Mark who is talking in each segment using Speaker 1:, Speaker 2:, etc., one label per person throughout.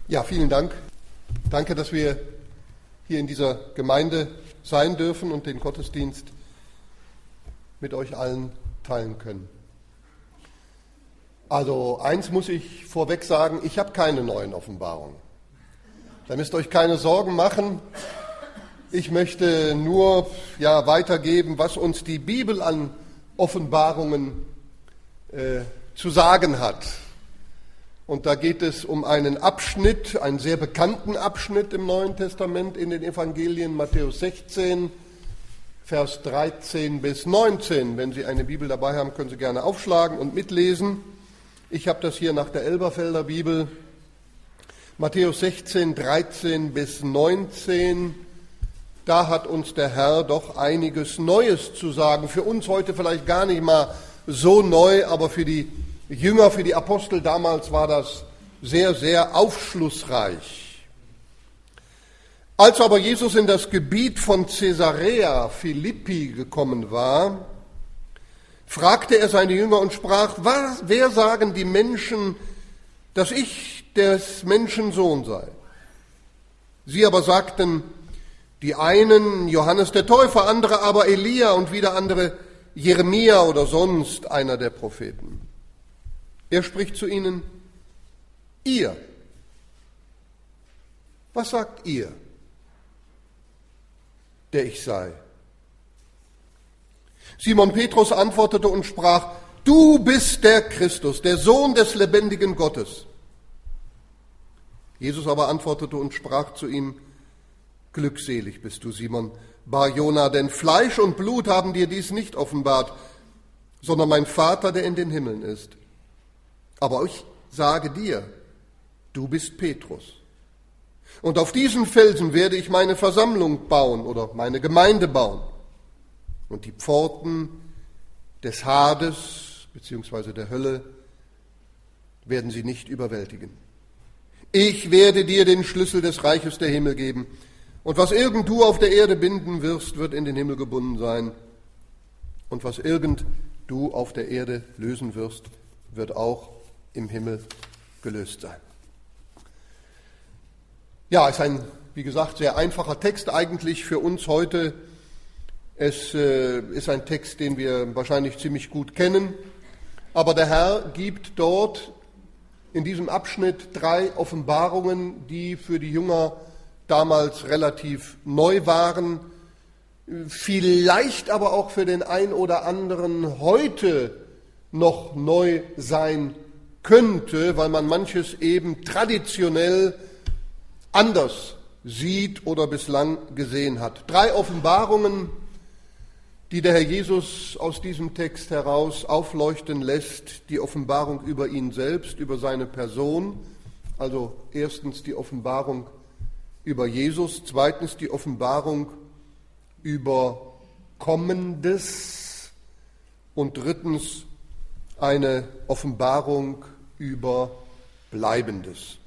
Speaker 1: Ja, vielen Dank. Danke, dass wir hier in dieser Gemeinde sein dürfen und den Gottesdienst mit euch allen teilen können. Also eins muss ich vorweg sagen, ich habe keine neuen Offenbarungen. Da müsst ihr euch keine Sorgen machen. Ich möchte nur weitergeben, was uns die Bibel an Offenbarungen zu sagen hat. Und da geht es um einen Abschnitt, einen sehr bekannten Abschnitt im Neuen Testament in den Evangelien, Matthäus 16, Vers 13 bis 19. Wenn Sie eine Bibel dabei haben, können Sie gerne aufschlagen und mitlesen. Ich habe das hier nach der Elberfelder Bibel. Matthäus 16, 13 bis 19. Da hat uns der Herr doch einiges Neues zu sagen. Für uns heute vielleicht gar nicht mal so neu, aber für die Jünger, für die Apostel damals war das sehr, sehr aufschlussreich. Als aber Jesus in das Gebiet von Caesarea Philippi gekommen war, fragte er seine Jünger und sprach: Wer sagen die Menschen, dass ich des Menschen Sohn sei? Sie aber sagten, die einen Johannes der Täufer, andere aber Elia und wieder andere Jeremia oder sonst einer der Propheten. Er spricht zu ihnen: Ihr, was sagt ihr, der ich sei? Simon Petrus antwortete und sprach: Du bist der Christus, der Sohn des lebendigen Gottes. Jesus aber antwortete und sprach zu ihm: Glückselig bist du, Simon Bar-Jona, denn Fleisch und Blut haben dir dies nicht offenbart, sondern mein Vater, der in den Himmeln ist. Aber ich sage dir, du bist Petrus. Und auf diesen Felsen werde ich meine Versammlung bauen oder meine Gemeinde bauen. Und die Pforten des Hades bzw. der Hölle werden sie nicht überwältigen. Ich werde dir den Schlüssel des Reiches der Himmel geben. Und was irgend du auf der Erde binden wirst, wird in den Himmel gebunden sein. Und was irgend du auf der Erde lösen wirst, wird auch im Himmel gelöst sein. Ja, ist ein, wie gesagt, sehr einfacher Text eigentlich für uns heute. Es ist ein Text, den wir wahrscheinlich ziemlich gut kennen. Aber der Herr gibt dort in diesem Abschnitt 3 Offenbarungen, die für die Jünger damals relativ neu waren, vielleicht aber auch für den ein oder anderen heute noch neu sein könnte, weil man manches eben traditionell anders sieht oder bislang gesehen hat. 3 Offenbarungen, die der Herr Jesus aus diesem Text heraus aufleuchten lässt. Die Offenbarung über ihn selbst, über seine Person, also erstens die Offenbarung über Jesus, zweitens die Offenbarung über Kommendes und drittens eine Offenbarung über Bleibendes.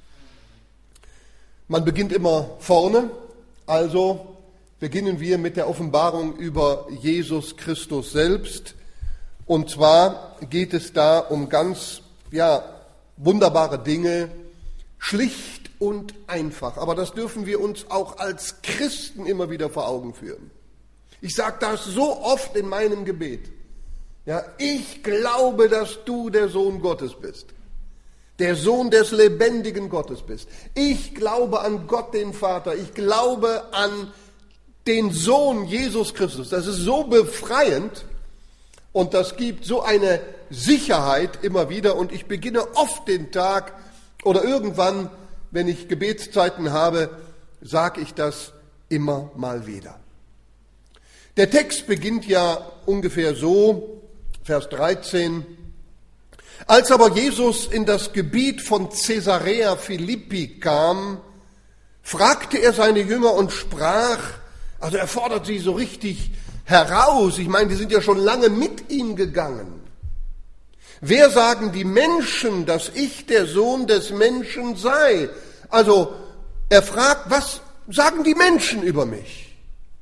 Speaker 1: Man beginnt immer vorne, also beginnen wir mit der Offenbarung über Jesus Christus selbst. Und zwar geht es da um ganz wunderbare Dinge, schlicht und einfach. Aber das dürfen wir uns auch als Christen immer wieder vor Augen führen. Ich sage das so oft in meinem Gebet. Ja, ich glaube, dass du der Sohn Gottes bist. Der Sohn des lebendigen Gottes bist. Ich glaube an Gott, den Vater. Ich glaube an den Sohn Jesus Christus. Das ist so befreiend und das gibt so eine Sicherheit immer wieder. Und ich beginne oft den Tag oder irgendwann, wenn ich Gebetszeiten habe, sage ich das immer mal wieder. Der Text beginnt ja ungefähr so, Vers 13. Als aber Jesus in das Gebiet von Caesarea Philippi kam, fragte er seine Jünger und sprach, also er fordert sie so richtig heraus, ich meine, die sind ja schon lange mit ihm gegangen. Wer sagen die Menschen, dass ich der Sohn des Menschen sei? Also er fragt, was sagen die Menschen über mich?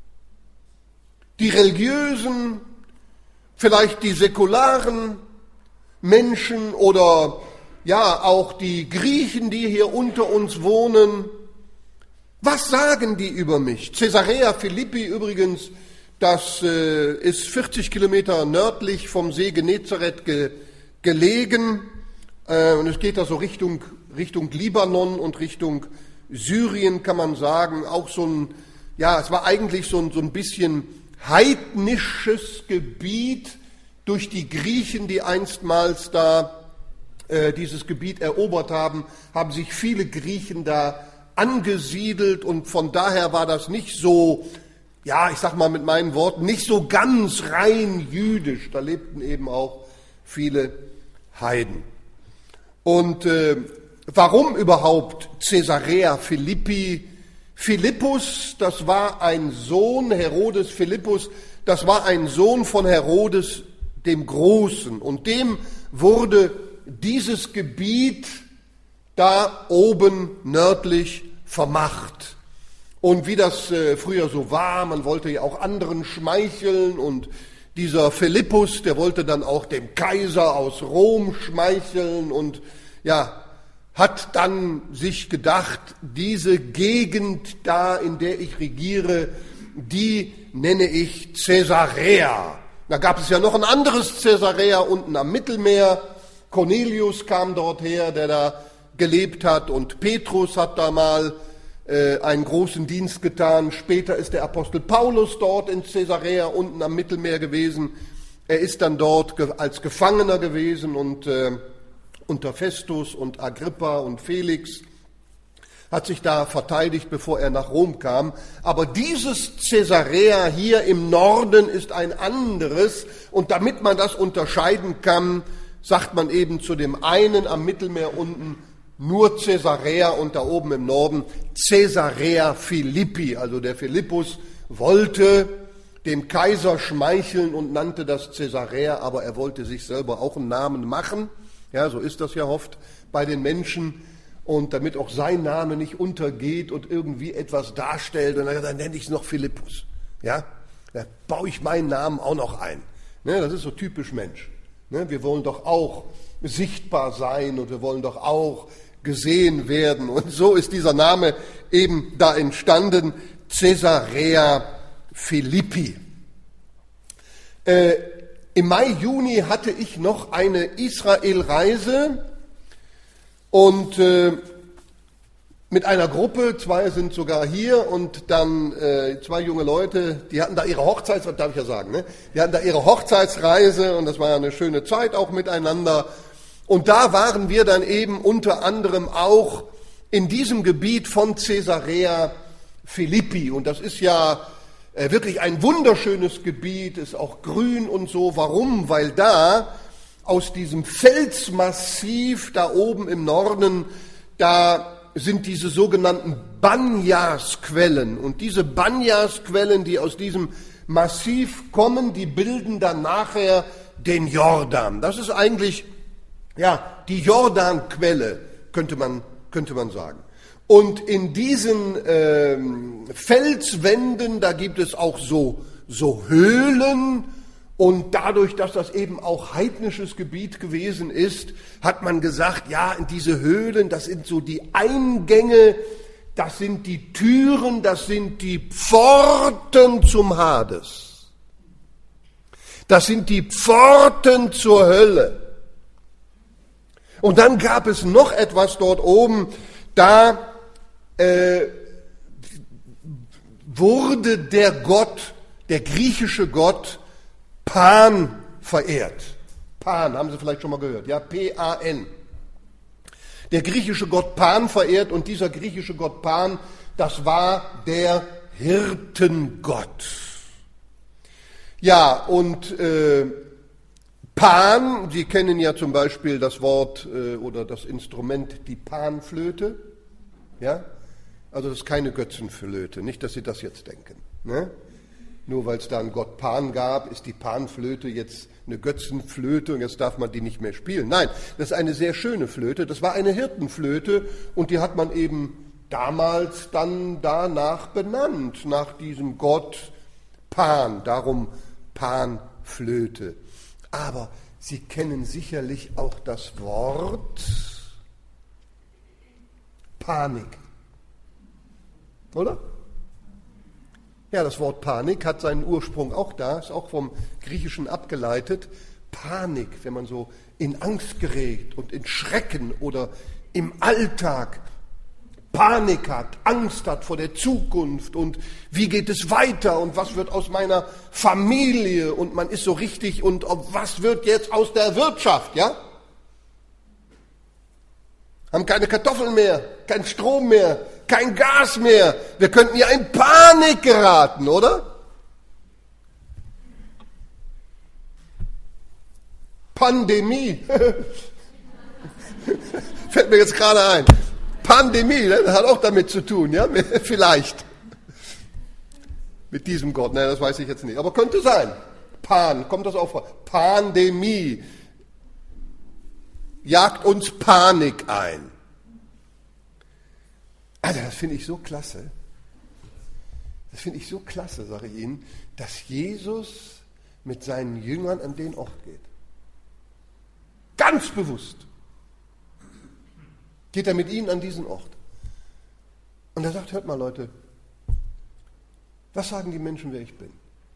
Speaker 1: Die Religiösen, vielleicht die säkularen Menschen oder ja, auch die Griechen, die hier unter uns wohnen, was sagen die über mich? Caesarea Philippi übrigens, das ist 40 Kilometer nördlich vom See Genezareth gelegen. Und es geht da so Richtung Libanon und Richtung Syrien, kann man sagen. Auch so ein, ja, es war eigentlich so ein bisschen heidnisches Gebiet durch die Griechen, die einstmals da dieses Gebiet erobert haben, haben sich viele Griechen da angesiedelt und von daher war das nicht so, ja, ich sag mal mit meinen Worten, nicht so ganz rein jüdisch. Da lebten eben auch viele Heiden. Und warum überhaupt Caesarea Philippi? Philippus, das war ein Sohn, Herodes Philippus, das war ein Sohn von Herodes dem Großen. Und dem wurde dieses Gebiet da oben nördlich vermacht. Und wie das früher so war, man wollte ja auch anderen schmeicheln und dieser Philippus, der wollte dann auch dem Kaiser aus Rom schmeicheln und ja, hat dann sich gedacht, diese Gegend da, in der ich regiere, die nenne ich Caesarea. Da gab es ja noch ein anderes Caesarea unten am Mittelmeer. Cornelius kam dort her, der da gelebt hat und Petrus hat da mal einen großen Dienst getan. Später ist der Apostel Paulus dort in Caesarea unten am Mittelmeer gewesen. Er ist dann dort als Gefangener gewesen und unter Festus und Agrippa und Felix hat sich da verteidigt, bevor er nach Rom kam. Aber dieses Caesarea hier im Norden ist ein anderes und damit man das unterscheiden kann, sagt man eben zu dem einen am Mittelmeer unten nur Caesarea und da oben im Norden Caesarea Philippi. Also der Philippus wollte dem Kaiser schmeicheln und nannte das Caesarea, aber er wollte sich selber auch einen Namen machen. Ja, so ist das ja oft bei den Menschen. Und damit auch sein Name nicht untergeht und irgendwie etwas darstellt, und dann nenne ich es noch Philippus. Ja, da baue ich meinen Namen auch noch ein. Ne, das ist so typisch Mensch. Ne, wir wollen doch auch sichtbar sein und wir wollen doch auch gesehen werden. Und so ist dieser Name eben da entstanden, Caesarea Philippi. Im Mai, Juni hatte ich noch eine Israelreise und mit einer Gruppe, 2 sind sogar hier und dann 2 junge Leute, die hatten da ihre Hochzeitsreise, darf ich ja sagen, ne? Die hatten da ihre Hochzeitsreise und das war ja eine schöne Zeit auch miteinander. Und da waren wir dann eben unter anderem auch in diesem Gebiet von Caesarea Philippi. Und das ist ja wirklich ein wunderschönes Gebiet, ist auch grün und so. Warum? Weil da aus diesem Felsmassiv da oben im Norden, da sind diese sogenannten Banyasquellen. Und diese Banyasquellen, die aus diesem Massiv kommen, die bilden dann nachher den Jordan. Das ist eigentlich ja die Jordanquelle, könnte man sagen. Und in diesen Felswänden, da gibt es auch so Höhlen. Und dadurch, dass das eben auch heidnisches Gebiet gewesen ist, hat man gesagt, ja, in diese Höhlen, das sind so die Eingänge, das sind die Türen, das sind die Pforten zum Hades. Das sind die Pforten zur Hölle. Und dann gab es noch etwas dort oben, da wurde der Gott, der griechische Gott, Pan verehrt. Pan, haben Sie vielleicht schon mal gehört, ja, P-A-N. Der griechische Gott Pan verehrt und dieser griechische Gott Pan, das war der Hirtengott. Ja, und Pan, Sie kennen ja zum Beispiel das Wort oder das Instrument, die Panflöte, ja, also das ist keine Götzenflöte, nicht, dass Sie das jetzt denken, ne? Nur weil es da einen Gott Pan gab, ist die Panflöte jetzt eine Götzenflöte und jetzt darf man die nicht mehr spielen. Nein, das ist eine sehr schöne Flöte. Das war eine Hirtenflöte und die hat man eben damals dann danach benannt, nach diesem Gott Pan, darum Panflöte. Aber Sie kennen sicherlich auch das Wort Panik. Oder? Ja, das Wort Panik hat seinen Ursprung auch da, ist auch vom Griechischen abgeleitet. Panik, wenn man so in Angst gerät und in Schrecken oder im Alltag Panik hat, Angst hat vor der Zukunft und wie geht es weiter und was wird aus meiner Familie und man ist so richtig und was wird jetzt aus der Wirtschaft, ja? Haben keine Kartoffeln mehr, kein Strom mehr, kein Gas mehr. Wir könnten ja in Panik geraten, oder? Pandemie. Fällt mir jetzt gerade ein. Pandemie, ne? Das hat auch damit zu tun, ja? Vielleicht. Mit diesem Gott, ne, das weiß ich jetzt nicht. Aber könnte sein. Kommt das auch vor? Pandemie. Jagt uns Panik ein. Also das finde ich so klasse. Das finde ich so klasse, sage ich Ihnen, dass Jesus mit seinen Jüngern an den Ort geht. Ganz bewusst geht er mit ihnen an diesen Ort. Und er sagt, hört mal Leute, was sagen die Menschen, wer ich bin?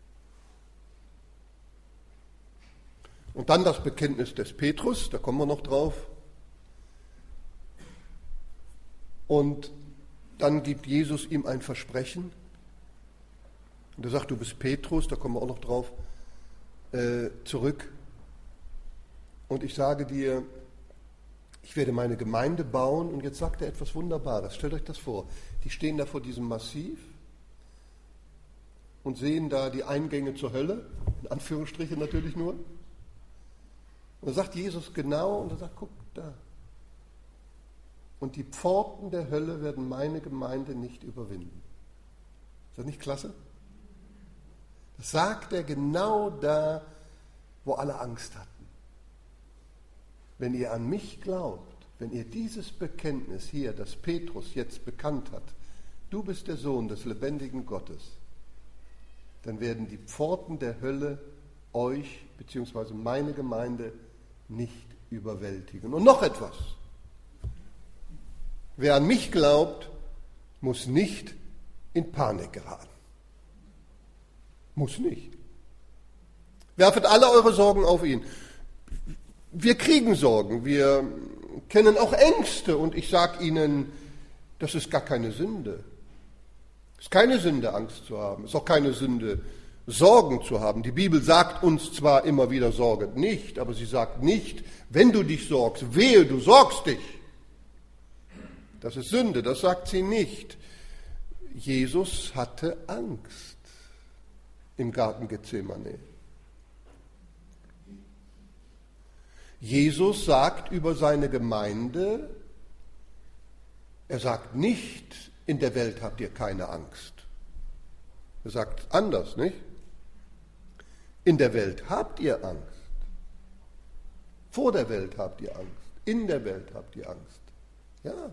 Speaker 1: Und dann das Bekenntnis des Petrus, da kommen wir noch drauf. Und dann gibt Jesus ihm ein Versprechen. Und er sagt, du bist Petrus, da kommen wir auch noch drauf, zurück. Und ich sage dir, ich werde meine Gemeinde bauen. Und jetzt sagt er etwas Wunderbares. Stellt euch das vor. Die stehen da vor diesem Massiv und sehen da die Eingänge zur Hölle, in Anführungsstrichen natürlich nur. Und da sagt Jesus genau, und er sagt, guck da. Und die Pforten der Hölle werden meine Gemeinde nicht überwinden. Ist das nicht klasse? Das sagt er genau da, wo alle Angst hatten. Wenn ihr an mich glaubt, wenn ihr dieses Bekenntnis hier, das Petrus jetzt bekannt hat, du bist der Sohn des lebendigen Gottes, dann werden die Pforten der Hölle euch bzw. meine Gemeinde nicht überwältigen. Und noch etwas. Wer an mich glaubt, muss nicht in Panik geraten. Muss nicht. Werfet alle eure Sorgen auf ihn. Wir kriegen Sorgen, wir kennen auch Ängste und ich sage Ihnen, das ist gar keine Sünde. Es ist keine Sünde, Angst zu haben. Es ist auch keine Sünde, Sorgen zu haben. Die Bibel sagt uns zwar immer wieder, sorget nicht, aber sie sagt nicht, wenn du dich sorgst, wehe, du sorgst dich. Das ist Sünde, das sagt sie nicht. Jesus hatte Angst im Garten Gethsemane. Jesus sagt über seine Gemeinde, er sagt nicht, in der Welt habt ihr keine Angst. Er sagt anders, nicht? In der Welt habt ihr Angst. Vor der Welt habt ihr Angst. In der Welt habt ihr Angst. Ja.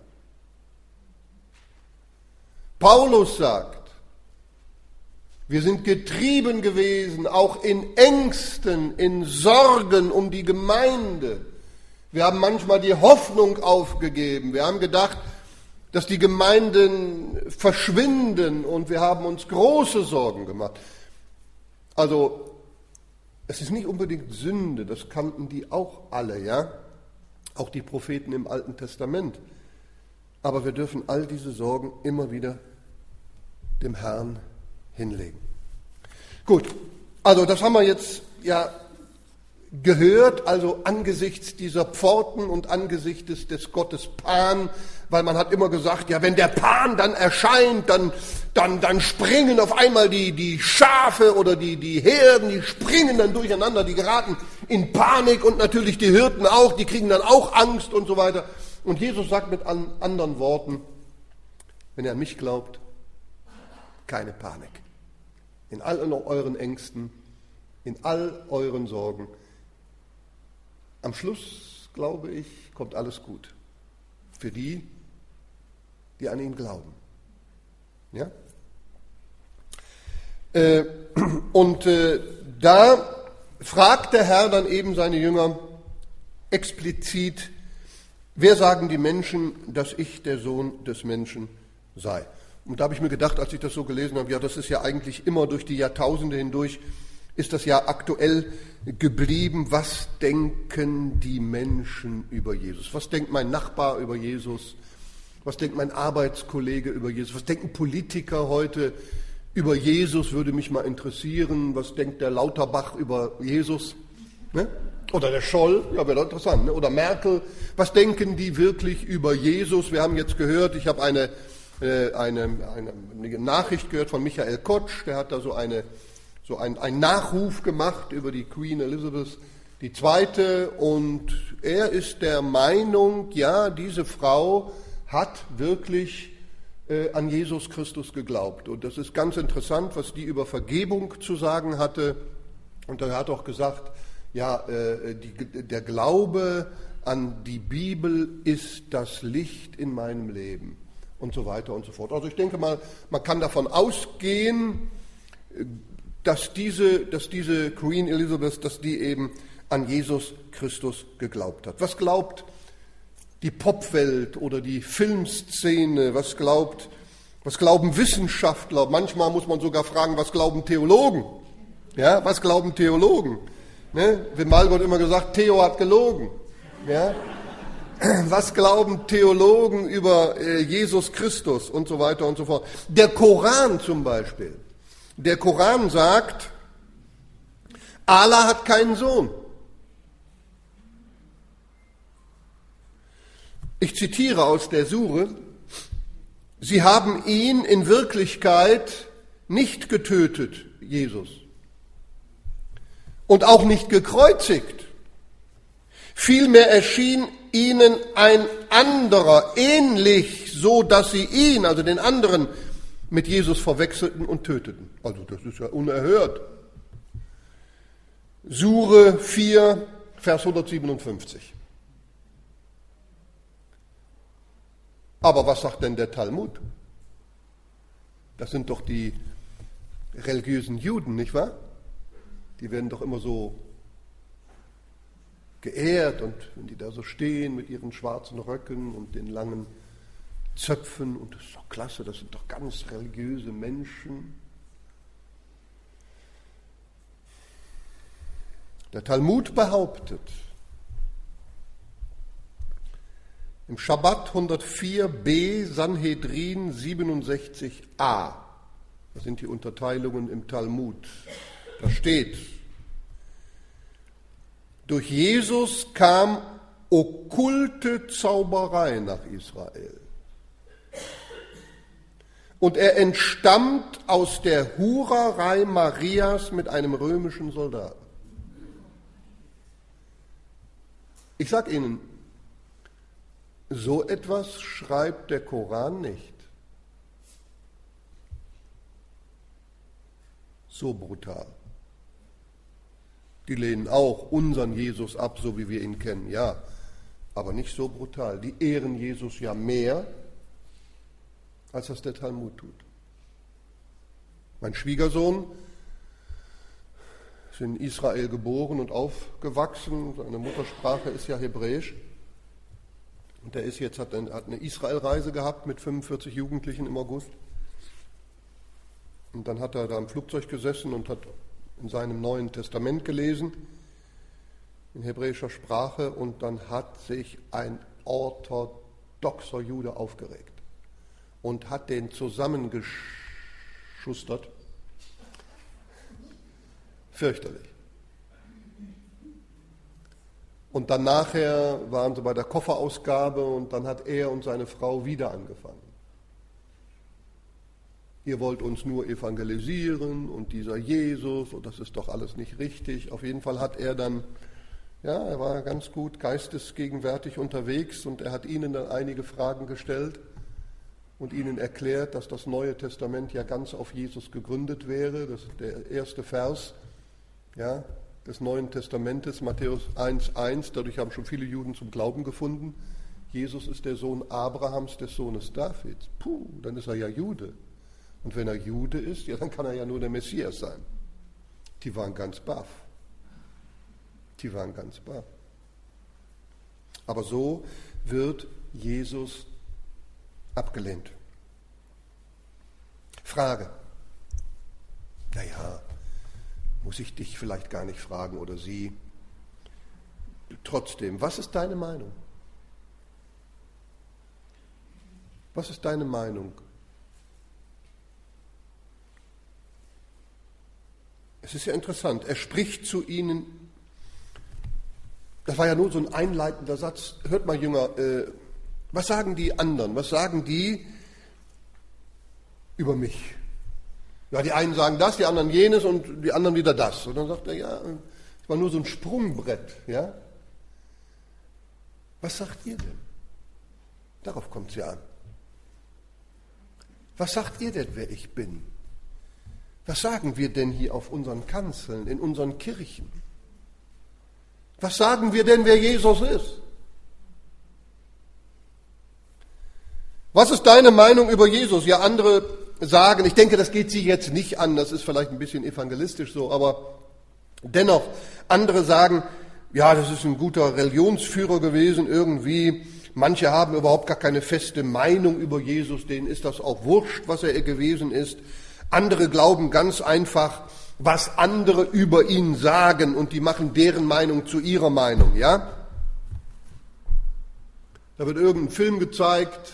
Speaker 1: Paulus sagt, wir sind getrieben gewesen, auch in Ängsten, in Sorgen um die Gemeinde. Wir haben manchmal die Hoffnung aufgegeben. Wir haben gedacht, dass die Gemeinden verschwinden und wir haben uns große Sorgen gemacht. Also, es ist nicht unbedingt Sünde, das kannten die auch alle, ja? Auch die Propheten im Alten Testament. Aber wir dürfen all diese Sorgen immer wieder dem Herrn hinlegen. Gut, also das haben wir jetzt ja gehört, also angesichts dieser Pforten und angesichts des Gottes Pan, weil man hat immer gesagt, ja, wenn der Pan dann erscheint, dann springen auf einmal die Schafe oder die Herden, die springen dann durcheinander, die geraten in Panik und natürlich die Hirten auch, die kriegen dann auch Angst und so weiter. Und Jesus sagt mit anderen Worten, wenn ihr an mich glaubt, keine Panik. In all euren Ängsten, in all euren Sorgen. Am Schluss, glaube ich, kommt alles gut. Für die, die an ihn glauben. Ja? Da fragt der Herr dann eben seine Jünger explizit, wer sagen die Menschen, dass ich der Sohn des Menschen sei? Und da habe ich mir gedacht, als ich das so gelesen habe, ja, das ist ja eigentlich immer durch die Jahrtausende hindurch, ist das ja aktuell geblieben. Was denken die Menschen über Jesus? Was denkt mein Nachbar über Jesus? Was denkt mein Arbeitskollege über Jesus? Was denken Politiker heute über Jesus? Würde mich mal interessieren. Was denkt der Lauterbach über Jesus? Ne? Oder der Scholl, ja, wäre doch interessant. Ne? Oder Merkel. Was denken die wirklich über Jesus? Wir haben jetzt gehört, ich habe eine Nachricht gehört von Michael Kotsch, der hat da einen Nachruf gemacht über die Queen Elizabeth II. Und er ist der Meinung, ja, diese Frau hat wirklich an Jesus Christus geglaubt. Und das ist ganz interessant, was die über Vergebung zu sagen hatte. Und er hat auch gesagt, ja, der Glaube an die Bibel ist das Licht in meinem Leben und so weiter und so fort. Also ich denke mal, man kann davon ausgehen, dass diese Queen Elizabeth, dass die eben an Jesus Christus geglaubt hat. Was glaubt die Popwelt oder die Filmszene? Was glauben Wissenschaftler? Manchmal muss man sogar fragen, was glauben Theologen? Ja, was glauben Theologen? Ne? Wenn Malgott immer gesagt, Theo hat gelogen. Ja? Was glauben Theologen über Jesus Christus und so weiter und so fort? Der Koran zum Beispiel. Der Koran sagt, Allah hat keinen Sohn. Ich zitiere aus der Sure, sie haben ihn in Wirklichkeit nicht getötet, Jesus, und auch nicht gekreuzigt. Vielmehr erschien ihnen ein anderer, ähnlich, so dass sie ihn, also den anderen, mit Jesus verwechselten und töteten. Also das ist ja unerhört. Sure 4, Vers 157. Aber was sagt denn der Talmud? Das sind doch die religiösen Juden, nicht wahr? Die werden doch immer so geehrt und wenn die da so stehen mit ihren schwarzen Röcken und den langen Zöpfen und das ist doch klasse, das sind doch ganz religiöse Menschen. Der Talmud behauptet, im Schabbat 104b, Sanhedrin 67a, das sind die Unterteilungen im Talmud, da steht, durch Jesus kam okkulte Zauberei nach Israel. Und er entstammt aus der Hurerei Marias mit einem römischen Soldaten. Ich sage Ihnen, so etwas schreibt der Koran nicht. So brutal. Die lehnen auch unseren Jesus ab, so wie wir ihn kennen, ja, aber nicht so brutal. Die ehren Jesus ja mehr, als das der Talmud tut. Mein Schwiegersohn ist in Israel geboren und aufgewachsen. Seine Muttersprache ist ja Hebräisch. Und er hat eine Israelreise gehabt mit 45 Jugendlichen im August. Und dann hat er da im Flugzeug gesessen und hat in seinem Neuen Testament gelesen, in hebräischer Sprache. Und dann hat sich ein orthodoxer Jude aufgeregt und hat den zusammengeschustert. Fürchterlich. Und dann nachher waren sie bei der Kofferausgabe und dann hat er und seine Frau wieder angefangen. Ihr wollt uns nur evangelisieren und dieser Jesus und das ist doch alles nicht richtig. Auf jeden Fall hat er dann, ja, er war ganz gut geistesgegenwärtig unterwegs und er hat ihnen dann einige Fragen gestellt und ihnen erklärt, dass das Neue Testament ja ganz auf Jesus gegründet wäre. Das ist der erste Vers, ja, des Neuen Testamentes, Matthäus 1,1. Dadurch haben schon viele Juden zum Glauben gefunden. Jesus ist der Sohn Abrahams, des Sohnes Davids. Puh, dann ist er ja Jude. Und wenn er Jude ist, ja, dann kann er ja nur der Messias sein. Die waren ganz baff. Aber so wird Jesus abgelehnt. Frage. Naja, muss ich dich vielleicht gar nicht fragen oder sie. Trotzdem, was ist deine Meinung? Was ist deine Meinung? Es ist ja interessant, er spricht zu ihnen, das war ja nur so ein einleitender Satz, hört mal Jünger, was sagen die anderen, was sagen die über mich? Ja, die einen sagen das, die anderen jenes und die anderen wieder das. Und dann sagt er, ja, es war nur so ein Sprungbrett, ja. Was sagt ihr denn? Darauf kommt es ja an. Was sagt ihr denn, wer ich bin? Was sagen wir denn hier auf unseren Kanzeln, in unseren Kirchen? Was sagen wir denn, wer Jesus ist? Was ist deine Meinung über Jesus? Ja, andere sagen, ich denke, das geht Sie jetzt nicht an, das ist vielleicht ein bisschen evangelistisch so, aber dennoch, andere sagen, ja, das ist ein guter Religionsführer gewesen irgendwie. Manche haben überhaupt gar keine feste Meinung über Jesus, denen ist das auch wurscht, was er gewesen ist. Andere glauben ganz einfach, was andere über ihn sagen und die machen deren Meinung zu ihrer Meinung, ja? Da wird irgendein Film gezeigt,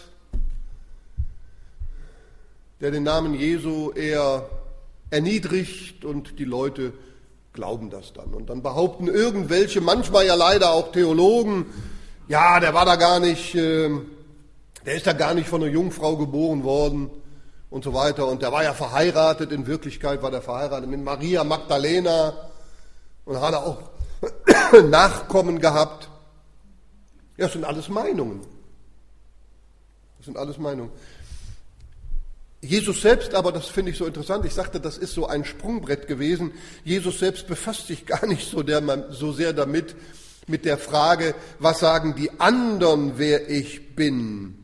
Speaker 1: der den Namen Jesu eher erniedrigt und die Leute glauben das dann. Und dann behaupten irgendwelche, manchmal ja leider auch Theologen, ja, der war da gar nicht, der ist da gar nicht von einer Jungfrau geboren worden und so weiter. Und der war ja verheiratet, in Wirklichkeit war der verheiratet mit Maria Magdalena und hat auch Nachkommen gehabt. Ja, das sind alles Meinungen. Das sind alles Meinungen. Jesus selbst aber, das finde ich so interessant, ich sagte, das ist so ein Sprungbrett gewesen. Jesus selbst befasst sich gar nicht so sehr damit, mit der Frage, was sagen die anderen, wer ich bin.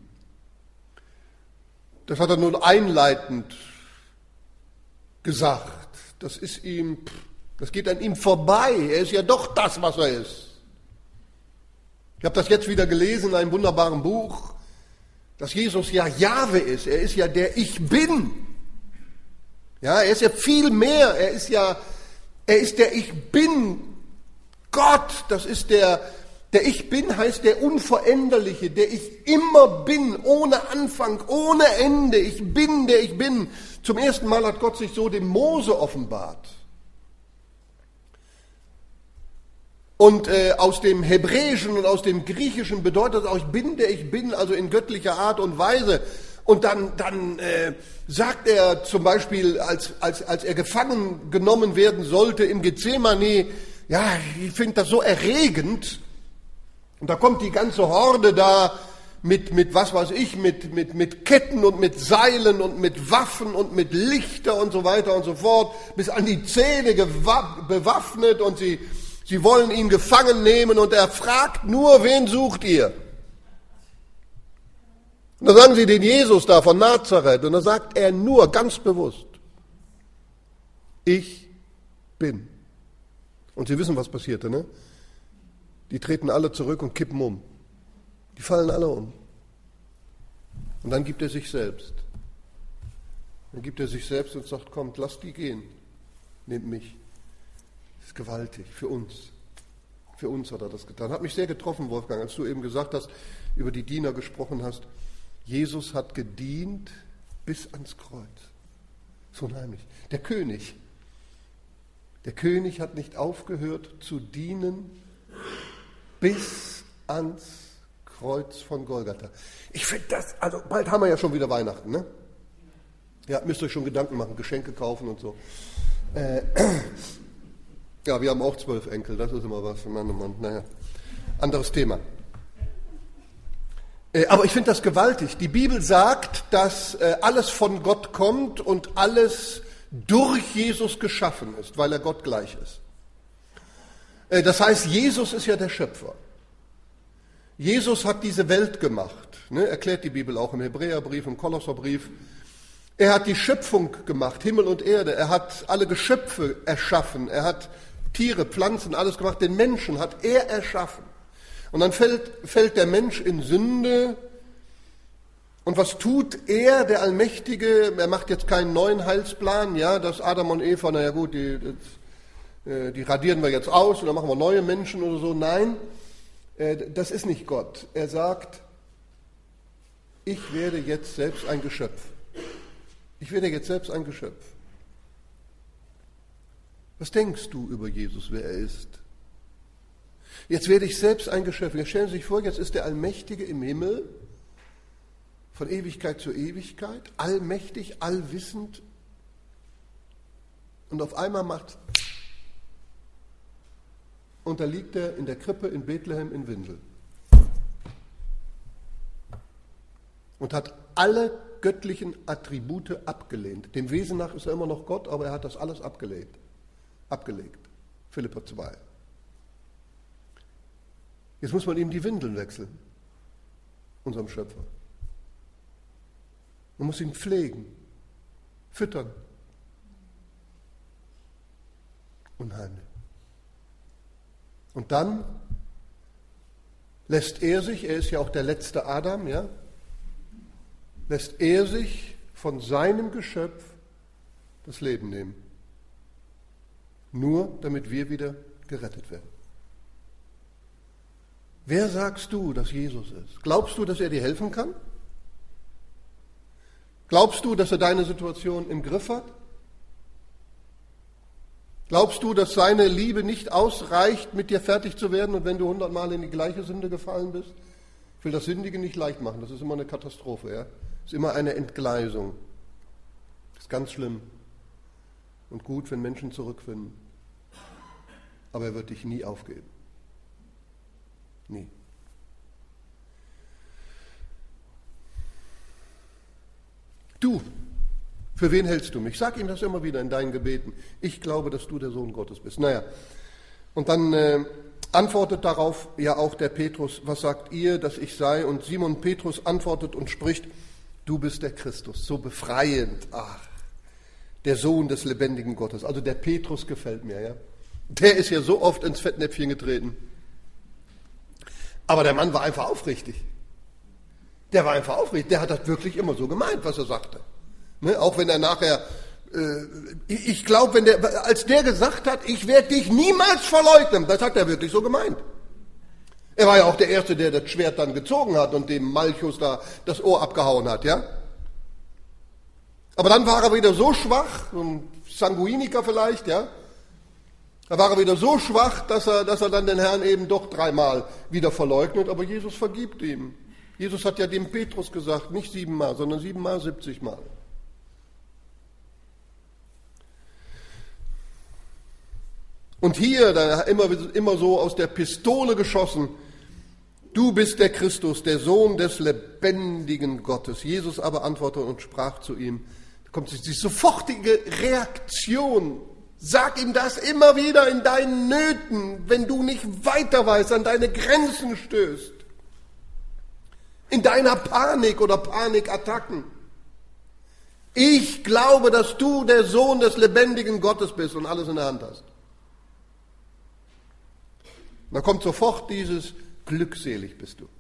Speaker 1: Das hat er nur einleitend gesagt. Das geht an ihm vorbei. Er ist ja doch das, was er ist. Ich habe das jetzt wieder gelesen in einem wunderbaren Buch, dass Jesus ja Jahwe ist. Er ist ja der Ich Bin. Ja, er ist ja viel mehr. Er ist der Ich Bin. Gott, das ist der Ich Bin heißt der Unveränderliche, der ich immer bin, ohne Anfang, ohne Ende. Ich bin, der ich bin. Zum ersten Mal hat Gott sich so dem Mose offenbart. Und aus dem Hebräischen und aus dem Griechischen bedeutet auch, ich bin, der ich bin, also in göttlicher Art und Weise. Und dann sagt er zum Beispiel, als er gefangen genommen werden sollte im Gethsemane, ja, ich finde das so erregend. Und da kommt die ganze Horde da mit was weiß ich, mit Ketten und mit Seilen und mit Waffen und mit Lichter und so weiter und so fort, bis an die Zähne bewaffnet und sie wollen ihn gefangen nehmen und er fragt nur, wen sucht ihr? Und dann sagen sie den Jesus da von Nazareth und dann sagt er nur ganz bewusst, ich bin. Und Sie wissen, was passierte, ne? Die treten alle zurück und kippen um. Die fallen alle um. Und dann gibt er sich selbst. Dann gibt er sich selbst und sagt, kommt, lasst die gehen. Nehmt mich. Das ist gewaltig für uns. Für uns hat er das getan. Hat mich sehr getroffen, Wolfgang, als du eben gesagt hast, über die Diener gesprochen hast. Jesus hat gedient bis ans Kreuz. So unheimlich. Der König hat nicht aufgehört zu dienen bis ans Kreuz von Golgatha. Ich finde das, also bald haben wir ja schon wieder Weihnachten, ne? Ja, müsst ihr euch schon Gedanken machen, Geschenke kaufen und so. Ja, wir haben auch 12 Enkel, das ist immer was. Mann, oh Mann, naja, anderes Thema. Aber ich finde das gewaltig. Die Bibel sagt, dass alles von Gott kommt und alles durch Jesus geschaffen ist, weil er Gott gleich ist. Das heißt, Jesus ist ja der Schöpfer. Jesus hat diese Welt gemacht, ne? Erklärt die Bibel auch im Hebräerbrief, im Kolosserbrief. Er hat die Schöpfung gemacht, Himmel und Erde. Er hat alle Geschöpfe erschaffen. Er hat Tiere, Pflanzen, alles gemacht. Den Menschen hat er erschaffen. Und dann fällt der Mensch in Sünde. Und was tut er, der Allmächtige? Er macht jetzt keinen neuen Heilsplan, ja, dass Adam und Eva, naja gut, die radieren wir jetzt aus und dann machen wir neue Menschen oder so. Nein, das ist nicht Gott. Er sagt, ich werde jetzt selbst ein Geschöpf. Ich werde jetzt selbst ein Geschöpf. Was denkst du über Jesus, wer er ist? Jetzt werde ich selbst ein Geschöpf. Jetzt stellen Sie sich vor, jetzt ist der Allmächtige im Himmel, von Ewigkeit zu Ewigkeit, allmächtig, allwissend. Und auf einmal und da liegt er in der Krippe in Bethlehem in Windel. Und hat alle göttlichen Attribute abgelehnt. Dem Wesen nach ist er immer noch Gott, aber er hat das alles abgelegt. Philipper 2. Jetzt muss man ihm die Windeln wechseln, unserem Schöpfer. Man muss ihn pflegen, füttern. Unheimlich. Und dann lässt er sich, er ist ja auch der letzte Adam, ja, lässt er sich von seinem Geschöpf das Leben nehmen. Nur damit wir wieder gerettet werden. Wer sagst du, dass Jesus ist? Glaubst du, dass er dir helfen kann? Glaubst du, dass er deine Situation im Griff hat? Glaubst du, dass seine Liebe nicht ausreicht, mit dir fertig zu werden und wenn du 100 Mal in die gleiche Sünde gefallen bist? Ich will das Sündige nicht leicht machen, das ist immer eine Katastrophe, ja? Das ist immer eine Entgleisung. Das ist ganz schlimm und gut, wenn Menschen zurückfinden. Aber er wird dich nie aufgeben. Nie. Du, für wen hältst du mich? Sag ihm das immer wieder in deinen Gebeten. Ich glaube, dass du der Sohn Gottes bist. Naja, und dann antwortet darauf ja auch der Petrus, was sagt ihr, dass ich sei? Und Simon Petrus antwortet und spricht, du bist der Christus, so befreiend. Ach, der Sohn des lebendigen Gottes. Also der Petrus gefällt mir, ja. Der ist ja so oft ins Fettnäpfchen getreten. Aber der Mann war einfach aufrichtig. Der war einfach aufrichtig. Der hat das wirklich immer so gemeint, was er sagte. Ne? Auch wenn er nachher, ich glaube, als der gesagt hat, ich werde dich niemals verleugnen, das hat er wirklich so gemeint. Er war ja auch der Erste, der das Schwert dann gezogen hat und dem Malchus da das Ohr abgehauen hat, ja. Aber dann war er wieder so schwach, so ein Sanguiniker vielleicht, ja. Da war er wieder so schwach, dass er dann den Herrn eben doch 3-mal wieder verleugnet, aber Jesus vergibt ihm. Jesus hat ja dem Petrus gesagt, nicht 7-mal, sondern 7-mal, 70-mal. Und hier, da immer so aus der Pistole geschossen, du bist der Christus, der Sohn des lebendigen Gottes. Jesus aber antwortete und sprach zu ihm, da kommt die sofortige Reaktion. Sag ihm das immer wieder in deinen Nöten, wenn du nicht weiter weißt, an deine Grenzen stößt. In deiner Panik oder Panikattacken. Ich glaube, dass du der Sohn des lebendigen Gottes bist und alles in der Hand hast. Und da kommt sofort dieses, glückselig bist du.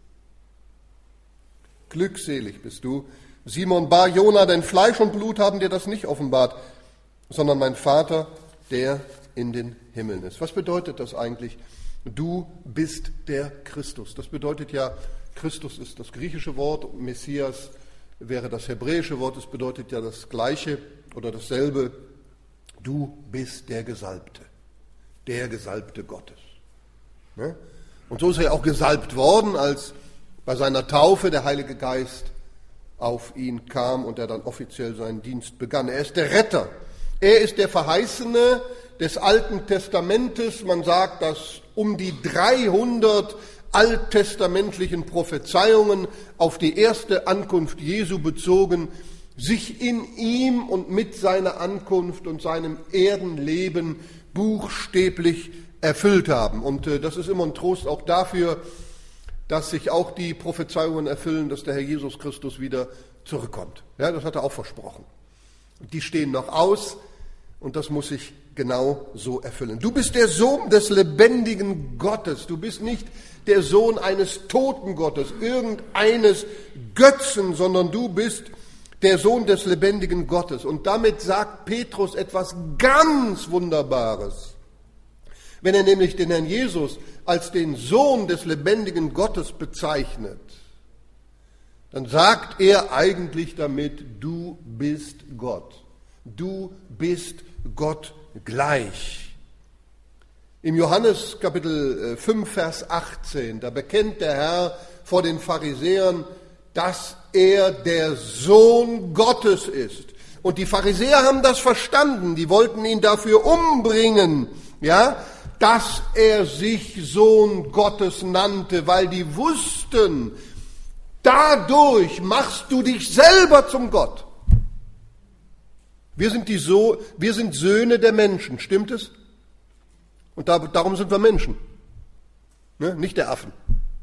Speaker 1: Glückselig bist du. Simon Bar Jona, denn Fleisch und Blut haben dir das nicht offenbart, sondern mein Vater, der in den Himmeln ist. Was bedeutet das eigentlich? Du bist der Christus. Das bedeutet ja, Christus ist das griechische Wort, Messias wäre das hebräische Wort, es bedeutet ja das Gleiche oder dasselbe. Du bist der Gesalbte Gottes. Ne? Und so ist er auch gesalbt worden, als bei seiner Taufe der Heilige Geist auf ihn kam und er dann offiziell seinen Dienst begann. Er ist der Retter. Er ist der Verheißene des Alten Testamentes. Man sagt, dass um die 300 alttestamentlichen Prophezeiungen auf die erste Ankunft Jesu bezogen, sich in ihm und mit seiner Ankunft und seinem Erdenleben buchstäblich erfüllt haben. Und das ist immer ein Trost auch dafür, dass sich auch die Prophezeiungen erfüllen, dass der Herr Jesus Christus wieder zurückkommt. Ja, das hat er auch versprochen. Die stehen noch aus und das muss sich genau so erfüllen. Du bist der Sohn des lebendigen Gottes. Du bist nicht der Sohn eines toten Gottes, irgendeines Götzen, sondern du bist der Sohn des lebendigen Gottes. Und damit sagt Petrus etwas ganz Wunderbares. Wenn er nämlich den Herrn Jesus als den Sohn des lebendigen Gottes bezeichnet, dann sagt er eigentlich damit, du bist Gott. Du bist Gott gleich. Im Johannes Kapitel 5, Vers 18, da bekennt der Herr vor den Pharisäern, dass er der Sohn Gottes ist. Und die Pharisäer haben das verstanden, die wollten ihn dafür umbringen, ja, dass er sich Sohn Gottes nannte, weil die wussten, dadurch machst du dich selber zum Gott. Wir sind Söhne der Menschen, stimmt es? Und darum sind wir Menschen, ne? Nicht der Affen.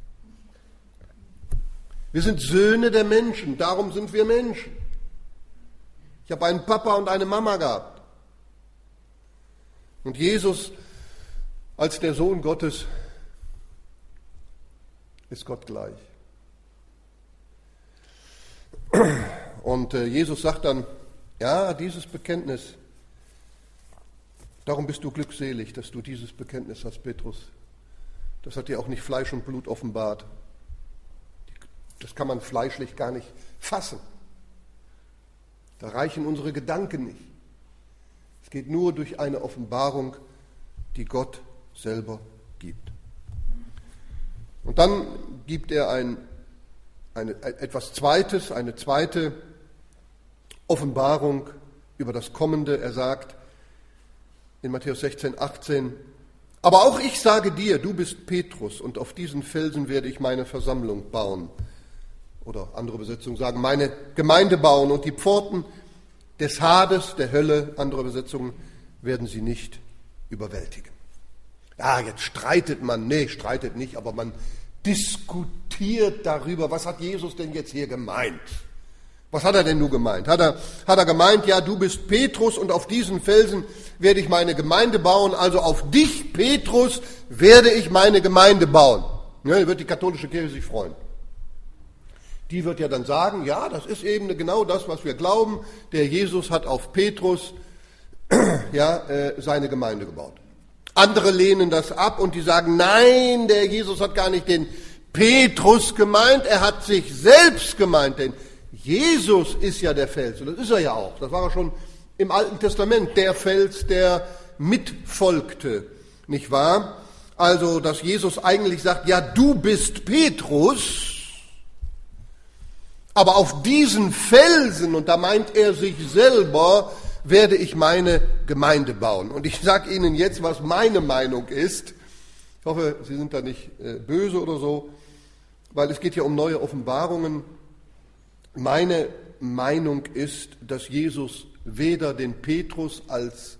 Speaker 1: Wir sind Söhne der Menschen, darum sind wir Menschen. Ich habe einen Papa und eine Mama gehabt. Und Jesus als der Sohn Gottes ist Gott gleich. Und Jesus sagt dann, ja, dieses Bekenntnis, darum bist du glückselig, dass du dieses Bekenntnis hast, Petrus. Das hat dir auch nicht Fleisch und Blut offenbart. Das kann man fleischlich gar nicht fassen. Da reichen unsere Gedanken nicht. Es geht nur durch eine Offenbarung, die Gott selber gibt. Und dann gibt er etwas Zweites, eine zweite Offenbarung über das Kommende. Er sagt in Matthäus 16, 18, aber auch ich sage dir, du bist Petrus und auf diesen Felsen werde ich meine Versammlung bauen. Oder andere Übersetzungen sagen, meine Gemeinde bauen und die Pforten des Hades, der Hölle, andere Übersetzungen, werden sie nicht überwältigen. Ja, jetzt streitet nicht, aber man diskutiert darüber, was hat Jesus denn jetzt hier gemeint? Was hat er denn nun gemeint? Hat er gemeint, ja, du bist Petrus und auf diesen Felsen werde ich meine Gemeinde bauen, also auf dich, Petrus, werde ich meine Gemeinde bauen. Ja, da wird die katholische Kirche sich freuen. Die wird ja dann sagen, ja, das ist eben genau das, was wir glauben. Der Jesus hat auf Petrus seine Gemeinde gebaut. Andere lehnen das ab und die sagen, nein, der Jesus hat gar nicht den Petrus gemeint, er hat sich selbst gemeint, denn Jesus ist ja der Fels, und das ist er ja auch. Das war er schon im Alten Testament, der Fels, der mitfolgte, nicht wahr? Also, dass Jesus eigentlich sagt, ja, du bist Petrus, aber auf diesen Felsen, und da meint er sich selber, werde ich meine Gemeinde bauen. Und ich sage Ihnen jetzt, was meine Meinung ist. Ich hoffe, Sie sind da nicht böse oder so, weil es geht ja um neue Offenbarungen. Meine Meinung ist, dass Jesus weder den Petrus als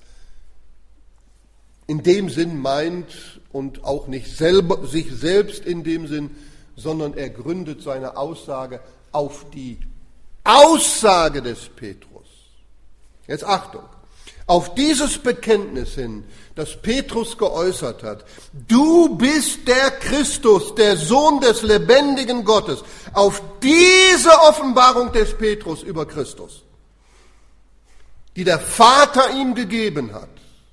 Speaker 1: in dem Sinn meint und auch nicht sich selbst in dem Sinn, sondern er gründet seine Aussage auf die Aussage des Petrus. Jetzt Achtung, auf dieses Bekenntnis hin, das Petrus geäußert hat, du bist der Christus, der Sohn des lebendigen Gottes, auf diese Offenbarung des Petrus über Christus, die der Vater ihm gegeben hat,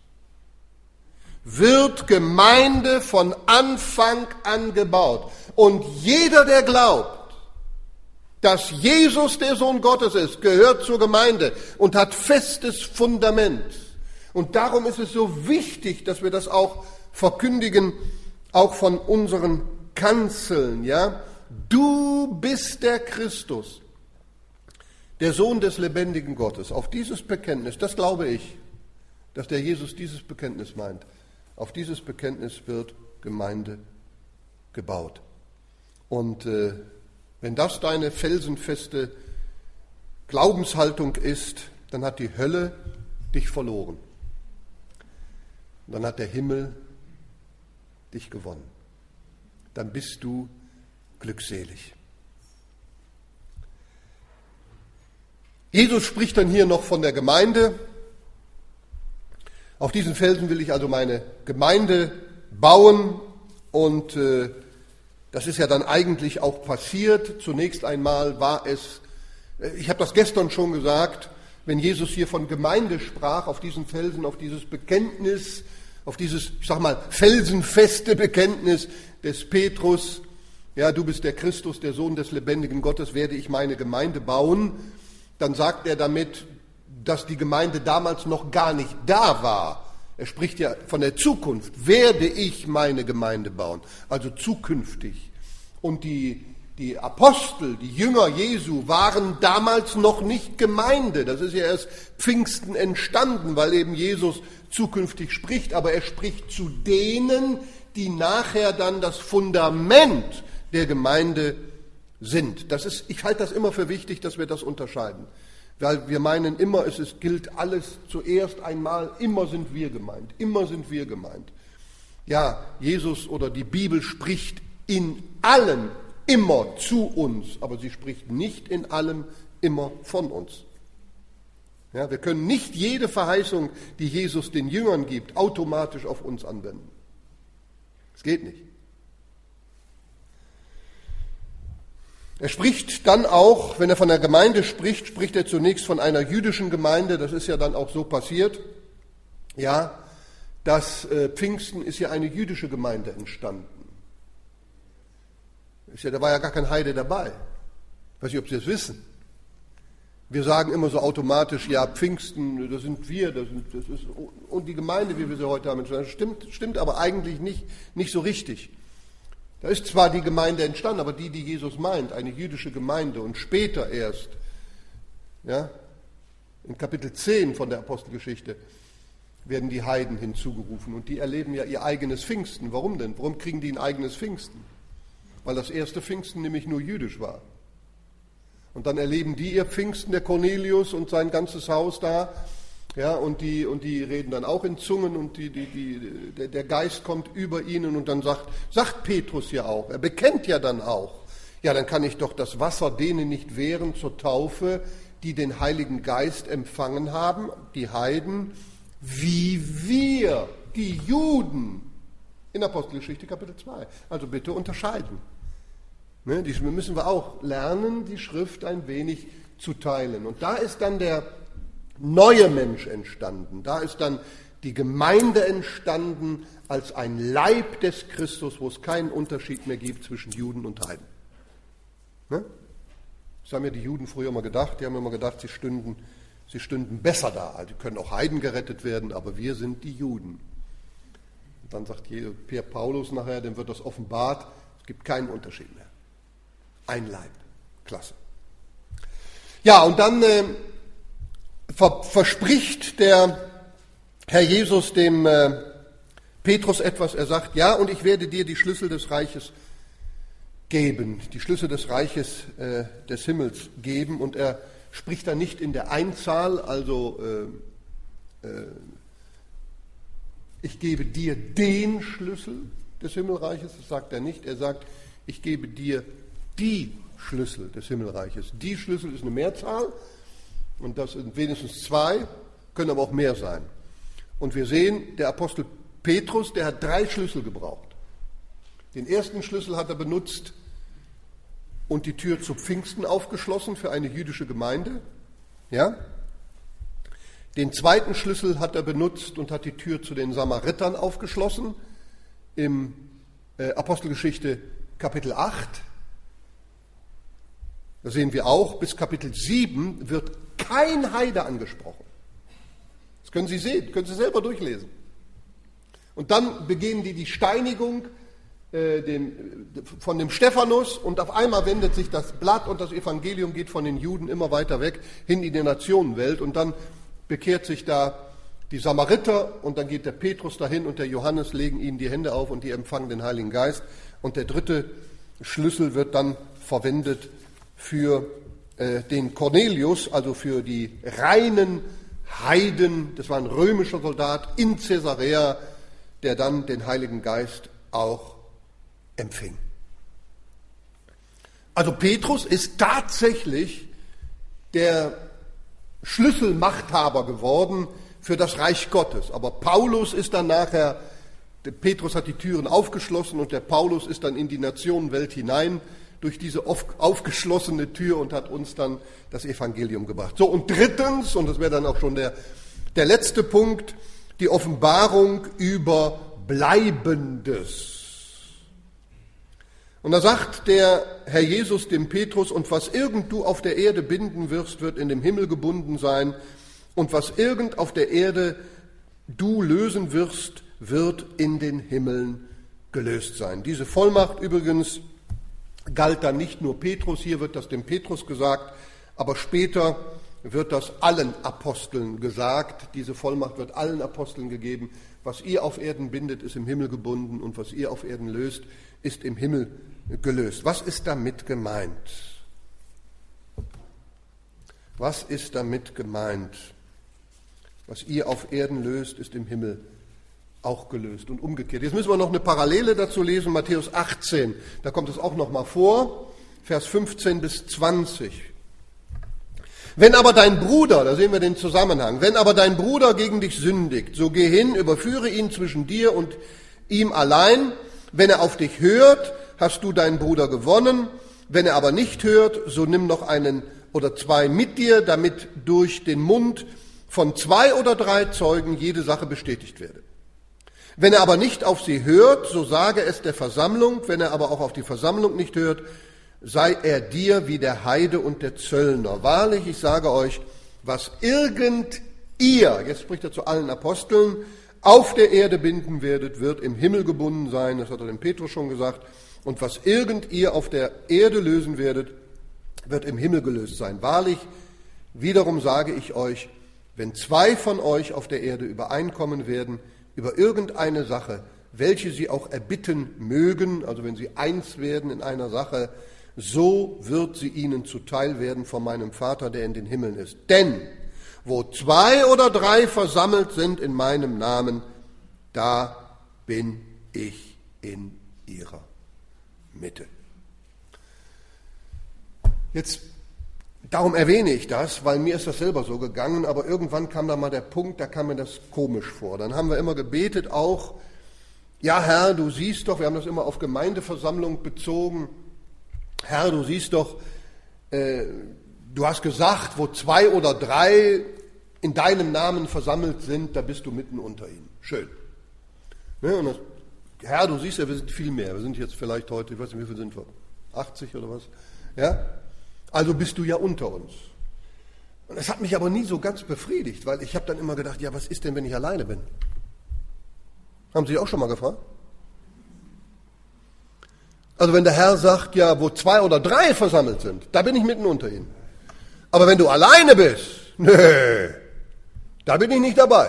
Speaker 1: wird Gemeinde von Anfang an gebaut. Und jeder, der glaubt, dass Jesus der Sohn Gottes ist, gehört zur Gemeinde und hat festes Fundament. Und darum ist es so wichtig, dass wir das auch verkündigen, auch von unseren Kanzeln, ja. Du bist der Christus, der Sohn des lebendigen Gottes. Auf dieses Bekenntnis, das glaube ich, dass der Jesus dieses Bekenntnis meint. Auf dieses Bekenntnis wird Gemeinde gebaut. Und wenn das deine felsenfeste Glaubenshaltung ist, dann hat die Hölle dich verloren. Und dann hat der Himmel dich gewonnen. Dann bist du glückselig. Jesus spricht dann hier noch von der Gemeinde. Auf diesen Felsen will ich also meine Gemeinde bauen und Das ist ja dann eigentlich auch passiert. Zunächst einmal war es, ich habe das gestern schon gesagt, wenn Jesus hier von Gemeinde sprach, auf diesen Felsen, auf dieses Bekenntnis, auf dieses, ich sag mal, felsenfeste Bekenntnis des Petrus, ja, du bist der Christus, der Sohn des lebendigen Gottes, werde ich meine Gemeinde bauen, dann sagt er damit, dass die Gemeinde damals noch gar nicht da war. Er spricht ja von der Zukunft. Werde ich meine Gemeinde bauen? Also zukünftig. Und die Apostel, die Jünger Jesu, waren damals noch nicht Gemeinde. Das ist ja erst Pfingsten entstanden, weil eben Jesus zukünftig spricht. Aber er spricht zu denen, die nachher dann das Fundament der Gemeinde sind. Ich halte das immer für wichtig, dass wir das unterscheiden. Weil wir meinen immer, es gilt alles zuerst einmal, immer sind wir gemeint, immer sind wir gemeint. Ja, Jesus oder die Bibel spricht in allem immer zu uns, aber sie spricht nicht in allem immer von uns. Ja, wir können nicht jede Verheißung, die Jesus den Jüngern gibt, automatisch auf uns anwenden. Es geht nicht. Er spricht dann auch, wenn er von der Gemeinde spricht, spricht er zunächst von einer jüdischen Gemeinde. Das ist ja dann auch so passiert. Ja, das Pfingsten ist ja eine jüdische Gemeinde entstanden. Da war ja gar kein Heide dabei. Ich weiß nicht, ob Sie das wissen. Wir sagen immer so automatisch, ja, Pfingsten, das sind wir, das ist, und die Gemeinde, wie wir sie heute haben, das stimmt aber eigentlich nicht so richtig. Da ist zwar die Gemeinde entstanden, aber die Jesus meint, eine jüdische Gemeinde, und später erst, ja, in Kapitel 10 von der Apostelgeschichte, werden die Heiden hinzugerufen und die erleben ja ihr eigenes Pfingsten. Warum denn? Warum kriegen die ein eigenes Pfingsten? Weil das erste Pfingsten nämlich nur jüdisch war. Und dann erleben die ihr Pfingsten, der Cornelius und sein ganzes Haus da, ja, und die reden dann auch in Zungen und der Geist kommt über ihnen und dann sagt Petrus ja auch, er bekennt ja dann auch, ja, dann kann ich doch das Wasser denen nicht wehren zur Taufe, die den Heiligen Geist empfangen haben, die Heiden, wie wir, die Juden, in Apostelgeschichte Kapitel 2. Also bitte unterscheiden. Ne, müssen wir auch lernen, die Schrift ein wenig zu teilen. Und da ist dann der neue Mensch entstanden. Da ist dann die Gemeinde entstanden als ein Leib des Christus, wo es keinen Unterschied mehr gibt zwischen Juden und Heiden. Ne? Das haben ja die Juden früher immer gedacht. Die haben immer gedacht, sie stünden besser da. Also können auch Heiden gerettet werden, aber wir sind die Juden. Und dann sagt Paulus nachher, dem wird das offenbart, es gibt keinen Unterschied mehr. Ein Leib. Klasse. Ja, und dann verspricht der Herr Jesus dem Petrus etwas. Er sagt, ja, und ich werde dir die Schlüssel des Reiches geben, die Schlüssel des Reiches des Himmels geben. Und er spricht da nicht in der Einzahl, also ich gebe dir den Schlüssel des Himmelreiches, das sagt er nicht. Er sagt, ich gebe dir die Schlüssel des Himmelreiches. Die Schlüssel ist eine Mehrzahl und das sind wenigstens 2, können aber auch mehr sein. Und wir sehen, der Apostel Petrus, der hat 3 Schlüssel gebraucht. Den ersten Schlüssel hat er benutzt und die Tür zu Pfingsten aufgeschlossen für eine jüdische Gemeinde. Ja? Den zweiten Schlüssel hat er benutzt und hat die Tür zu den Samaritern aufgeschlossen. Im Apostelgeschichte Kapitel 8. Da sehen wir auch, bis Kapitel 7 wird kein Heide angesprochen. Das können Sie sehen, können Sie selber durchlesen. Und dann begehen die Steinigung von dem Stephanus und auf einmal wendet sich das Blatt und das Evangelium geht von den Juden immer weiter weg hin in die Nationenwelt und dann bekehrt sich da die Samariter und dann geht der Petrus dahin und der Johannes legen ihnen die Hände auf und die empfangen den Heiligen Geist und der dritte Schlüssel wird dann verwendet für den Cornelius, also für die reinen Heiden, das war ein römischer Soldat in Caesarea, der dann den Heiligen Geist auch empfing. Also Petrus ist tatsächlich der Schlüsselmachthaber geworden für das Reich Gottes. Aber Paulus ist dann nachher Der Petrus hat die Türen aufgeschlossen und der Paulus ist dann in die Nationenwelt hinein durch diese aufgeschlossene Tür und hat uns dann das Evangelium gebracht. So, und drittens, und das wäre dann auch schon der letzte Punkt, die Offenbarung über Bleibendes. Und da sagt der Herr Jesus dem Petrus, und was irgend du auf der Erde binden wirst, wird in dem Himmel gebunden sein, und was irgend auf der Erde du lösen wirst, wird in den Himmeln gelöst sein. Diese Vollmacht übrigens galt dann nicht nur Petrus, hier wird das dem Petrus gesagt, aber später wird das allen Aposteln gesagt. Diese Vollmacht wird allen Aposteln gegeben. Was ihr auf Erden bindet, ist im Himmel gebunden, und was ihr auf Erden löst, ist im Himmel gelöst. Was ist damit gemeint? Was ist damit gemeint? Was ihr auf Erden löst, ist im Himmel auch gelöst und umgekehrt. Jetzt müssen wir noch eine Parallele dazu lesen, Matthäus 18. Da kommt es auch noch mal vor, Vers 15 bis 20. Wenn aber dein Bruder, da sehen wir den Zusammenhang, wenn aber dein Bruder gegen dich sündigt, so geh hin, überführe ihn zwischen dir und ihm allein. Wenn er auf dich hört, hast du deinen Bruder gewonnen. Wenn er aber nicht hört, so nimm noch einen oder zwei mit dir, damit durch den Mund von 2 oder 3 Zeugen jede Sache bestätigt werde. Wenn er aber nicht auf sie hört, so sage es der Versammlung. Wenn er aber auch auf die Versammlung nicht hört, sei er dir wie der Heide und der Zöllner. Wahrlich, ich sage euch, was irgend ihr, jetzt spricht er zu allen Aposteln, auf der Erde binden werdet, wird im Himmel gebunden sein. Das hat er dem Petrus schon gesagt. Und was irgend ihr auf der Erde lösen werdet, wird im Himmel gelöst sein. Wahrlich, wiederum sage ich euch, wenn 2 von euch auf der Erde übereinkommen werden, über irgendeine Sache, welche sie auch erbitten mögen, also wenn sie eins werden in einer Sache, so wird sie ihnen zuteil werden von meinem Vater, der in den Himmeln ist. Denn wo 2 oder 3 versammelt sind in meinem Namen, da bin ich in ihrer Mitte. Jetzt, darum erwähne ich das, weil mir ist das selber so gegangen, aber irgendwann kam da mal der Punkt, da kam mir das komisch vor. Dann haben wir immer gebetet auch, ja Herr, du siehst doch, wir haben das immer auf Gemeindeversammlung bezogen, Herr, du siehst doch, du hast gesagt, wo 2 oder 3 in deinem Namen versammelt sind, da bist du mitten unter ihnen. Schön. Ja, und das, Herr, du siehst ja, wir sind viel mehr. Wir sind jetzt vielleicht heute, ich weiß nicht, wie viel sind wir? 80 oder was? Ja? Also bist du ja unter uns. Und das hat mich aber nie so ganz befriedigt, weil ich habe dann immer gedacht, ja, was ist denn, wenn ich alleine bin? Haben Sie auch schon mal gefragt? Also wenn der Herr sagt, ja, wo 2 oder 3 versammelt sind, da bin ich mitten unter ihnen. Aber wenn du alleine bist, nö, da bin ich nicht dabei.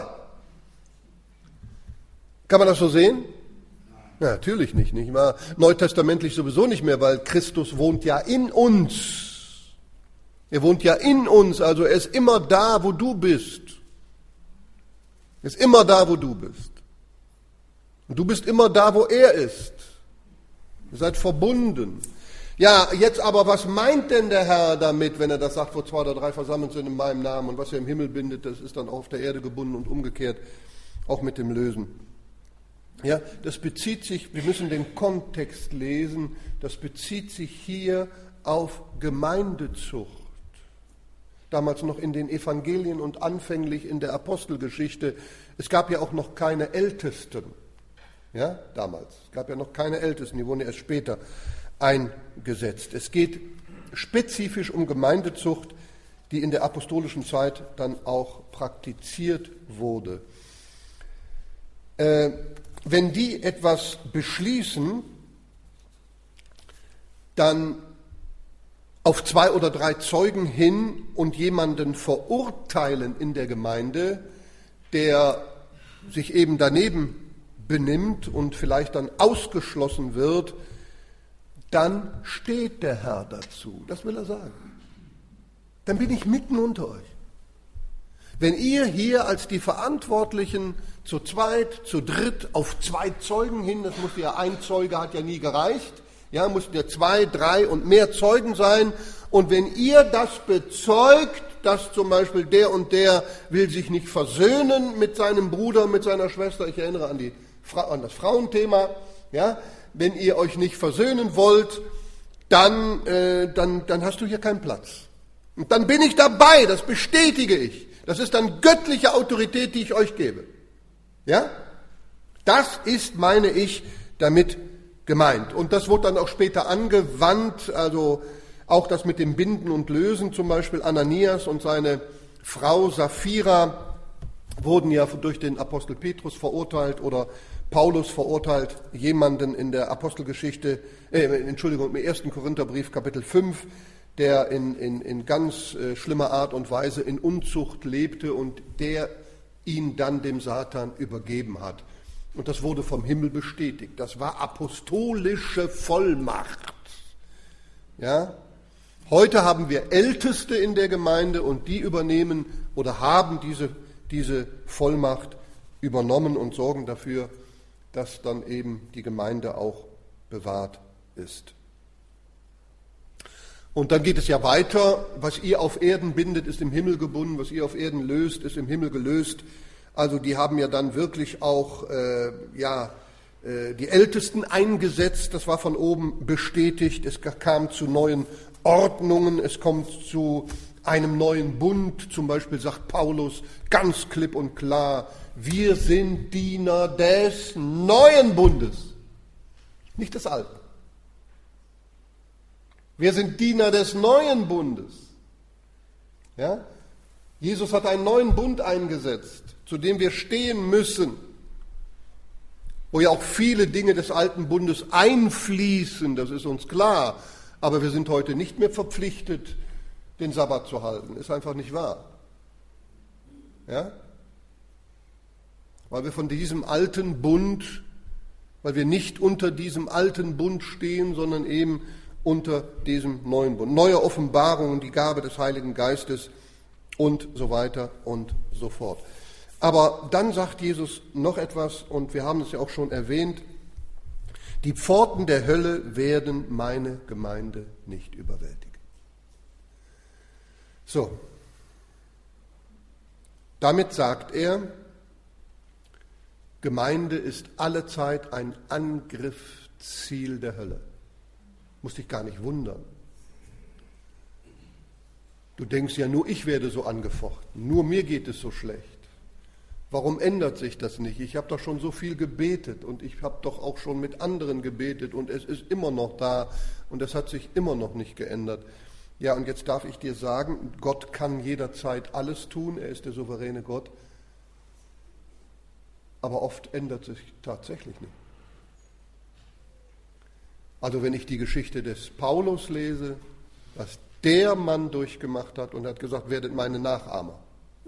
Speaker 1: Kann man das so sehen? Ja, natürlich nicht wahr? Neutestamentlich sowieso nicht mehr, weil Christus wohnt ja in uns. Er wohnt ja in uns, also er ist immer da, wo du bist. Er ist immer da, wo du bist. Und du bist immer da, wo er ist. Ihr seid verbunden. Ja, jetzt aber, was meint denn der Herr damit, wenn er das sagt, wo 2 oder 3 versammelt sind in meinem Namen, und was er im Himmel bindet, das ist dann auch auf der Erde gebunden und umgekehrt, auch mit dem Lösen. Ja, das bezieht sich, wir müssen den Kontext lesen, das bezieht sich hier auf Gemeindezucht. Damals noch in den Evangelien und anfänglich in der Apostelgeschichte. Es gab ja auch noch keine Ältesten. Ja, damals. Es gab ja noch keine Ältesten, die wurden erst später eingesetzt. Es geht spezifisch um Gemeindezucht, die in der apostolischen Zeit dann auch praktiziert wurde. Wenn die etwas beschließen, dann auf 2 oder 3 Zeugen hin und jemanden verurteilen in der Gemeinde, der sich eben daneben benimmt und vielleicht dann ausgeschlossen wird, dann steht der Herr dazu. Das will er sagen. Dann bin ich mitten unter euch. Wenn ihr hier als die Verantwortlichen zu 2, zu 3 auf 2 Zeugen hin, das musste ja, ein Zeuge hat ja nie gereicht, ja, mussten ja 2, 3 und mehr Zeugen sein. Und wenn ihr das bezeugt, dass zum Beispiel der und der will sich nicht versöhnen mit seinem Bruder, mit seiner Schwester, ich erinnere an die das Frauenthema, ja, wenn ihr euch nicht versöhnen wollt, dann hast du hier keinen Platz. Und dann bin ich dabei, das bestätige ich. Das ist dann göttliche Autorität, die ich euch gebe. Ja? Das ist, meine ich, damit gemeint. Und das wurde dann auch später angewandt, also auch das mit dem Binden und Lösen, zum Beispiel Ananias und seine Frau Sapphira wurden ja durch den Apostel Petrus verurteilt oder Paulus verurteilt, jemanden in der Apostelgeschichte, im 1. Korintherbrief, Kapitel 5, der in ganz schlimmer Art und Weise in Unzucht lebte und der ihn dann dem Satan übergeben hat. Und das wurde vom Himmel bestätigt. Das war apostolische Vollmacht. Ja? Heute haben wir Älteste in der Gemeinde und die übernehmen oder haben diese Vollmacht übernommen und sorgen dafür, dass dann eben die Gemeinde auch bewahrt ist. Und dann geht es ja weiter, was ihr auf Erden bindet, ist im Himmel gebunden, was ihr auf Erden löst, ist im Himmel gelöst. Also die haben ja dann wirklich auch die Ältesten eingesetzt, das war von oben bestätigt, es kam zu neuen Ordnungen, es kommt zu einem neuen Bund, zum Beispiel sagt Paulus ganz klipp und klar, wir sind Diener des neuen Bundes, nicht des alten. Wir sind Diener des neuen Bundes. Ja? Jesus hat einen neuen Bund eingesetzt, zu dem wir stehen müssen, wo ja auch viele Dinge des alten Bundes einfließen, das ist uns klar, aber wir sind heute nicht mehr verpflichtet, den Sabbat zu halten. Ist einfach nicht wahr. Ja? Weil wir von diesem alten Bund, weil wir nicht unter diesem alten Bund stehen, sondern eben unter diesem neuen Bund. Neue Offenbarungen, die Gabe des Heiligen Geistes und so weiter und so fort. Aber dann sagt Jesus noch etwas, und wir haben es ja auch schon erwähnt, die Pforten der Hölle werden meine Gemeinde nicht überwältigen. So, damit sagt er, Gemeinde ist allezeit ein Angriffsziel der Hölle. Musst dich gar nicht wundern. Du denkst ja, nur ich werde so angefochten, nur mir geht es so schlecht. Warum ändert sich das nicht? Ich habe doch schon so viel gebetet und ich habe doch auch schon mit anderen gebetet und es ist immer noch da und es hat sich immer noch nicht geändert. Ja, und jetzt darf ich dir sagen, Gott kann jederzeit alles tun, er ist der souveräne Gott, aber oft ändert sich tatsächlich nicht. Also wenn ich die Geschichte des Paulus lese, was der Mann durchgemacht hat und hat gesagt, werdet meine Nachahmer.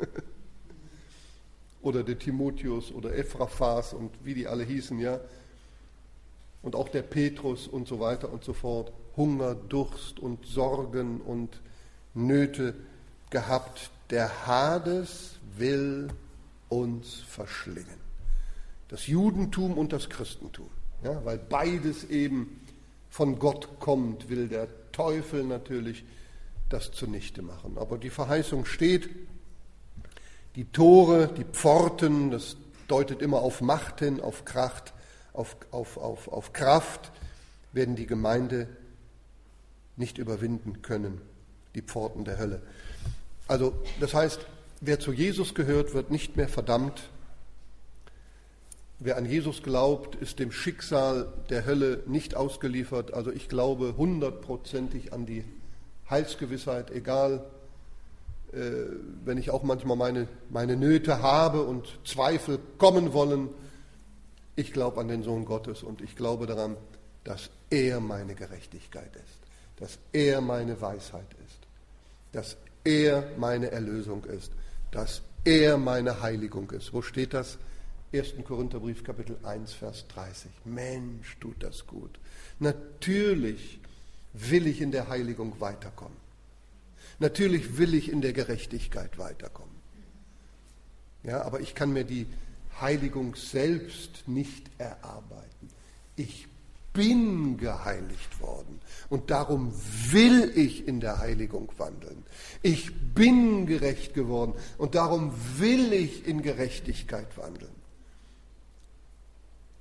Speaker 1: Oder der Timotheus oder Ephraphas und wie die alle hießen, ja. Und auch der Petrus und so weiter und so fort. Hunger, Durst und Sorgen und Nöte gehabt. Der Hades will uns verschlingen. Das Judentum und das Christentum. Ja, weil beides eben von Gott kommt, will der Teufel natürlich das zunichte machen. Aber die Verheißung steht, die Tore, die Pforten, das deutet immer auf Macht hin, auf Kraft, auf Kraft, werden die Gemeinde nicht überwinden können, die Pforten der Hölle. Also das heißt, wer zu Jesus gehört, wird nicht mehr verdammt. Wer an Jesus glaubt, ist dem Schicksal der Hölle nicht ausgeliefert. Also ich glaube 100%ig an die Heilsgewissheit, egal, wenn ich auch manchmal meine Nöte habe und Zweifel kommen wollen. Ich glaube an den Sohn Gottes und ich glaube daran, dass er meine Gerechtigkeit ist, dass er meine Weisheit ist, dass er meine Erlösung ist, dass er meine Heiligung ist. Wo steht das? 1. Korintherbrief, Kapitel 1, Vers 30. Mensch, tut das gut. Natürlich will ich in der Heiligung weiterkommen. Natürlich will ich in der Gerechtigkeit weiterkommen. Ja, aber ich kann mir die Heiligung selbst nicht erarbeiten. Ich bin geheiligt worden und darum will ich in der Heiligung wandeln. Ich bin gerecht geworden und darum will ich in Gerechtigkeit wandeln.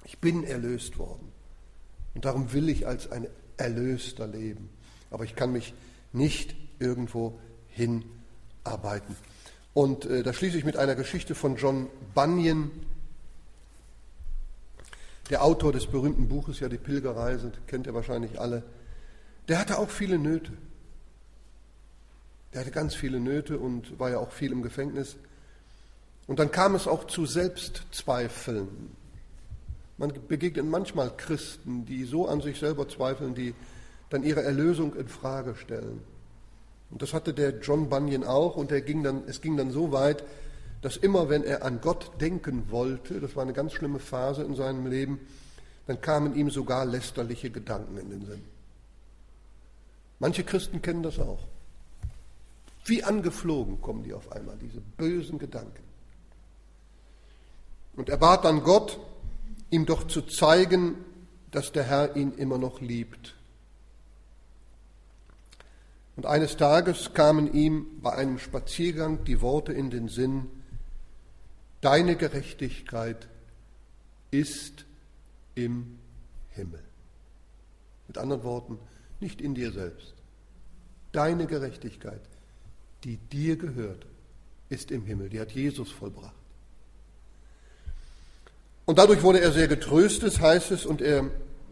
Speaker 1: Ich bin erlöst worden. Und darum will ich als ein Erlöster leben. Aber ich kann mich nicht irgendwo hinarbeiten. Und da schließe ich mit einer Geschichte von John Bunyan, der Autor des berühmten Buches, ja, die Pilgerreise, kennt ihr wahrscheinlich alle. Der hatte auch viele Nöte. Der hatte ganz viele Nöte und war ja auch viel im Gefängnis. Und dann kam es auch zu Selbstzweifeln. Man begegnet manchmal Christen, die so an sich selber zweifeln, die dann ihre Erlösung in Frage stellen. Und das hatte der John Bunyan auch, und es ging dann so weit, dass immer, wenn er an Gott denken wollte, das war eine ganz schlimme Phase in seinem Leben, dann kamen ihm sogar lästerliche Gedanken in den Sinn. Manche Christen kennen das auch. Wie angeflogen kommen die auf einmal, diese bösen Gedanken. Und er bat dann Gott, ihm doch zu zeigen, dass der Herr ihn immer noch liebt. Und eines Tages kamen ihm bei einem Spaziergang die Worte in den Sinn: Deine Gerechtigkeit ist im Himmel. Mit anderen Worten, nicht in dir selbst. Deine Gerechtigkeit, die dir gehört, ist im Himmel. Die hat Jesus vollbracht. Und dadurch wurde er sehr getröstet, heißt es, und er